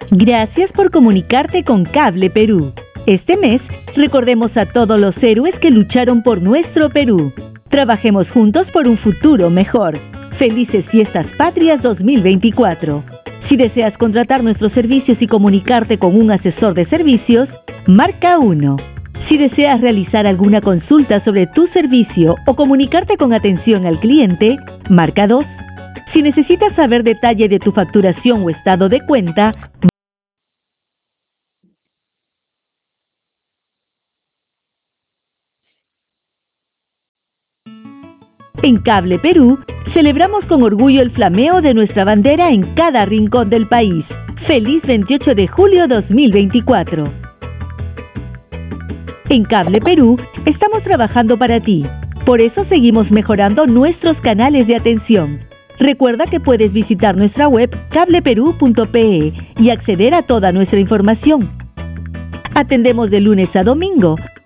Gracias por comunicarte con Cable Perú. Este mes, recordemos a todos los héroes que lucharon por nuestro Perú. Trabajemos juntos por un futuro mejor. Felices Fiestas Patrias 2024. Si deseas contratar nuestros servicios y comunicarte con un asesor de servicios, marca 1. Si deseas realizar alguna consulta sobre tu servicio o comunicarte con atención al cliente, marca 2. Si necesitas saber detalle de tu facturación o estado de cuenta, en Cable Perú, celebramos con orgullo el flameo de nuestra bandera en cada rincón del país. ¡Feliz 28 de julio 2024! En Cable Perú, estamos trabajando para ti. Por eso seguimos mejorando nuestros canales de atención. Recuerda que puedes visitar nuestra web cableperú.pe y acceder a toda nuestra información. Atendemos de lunes a domingo,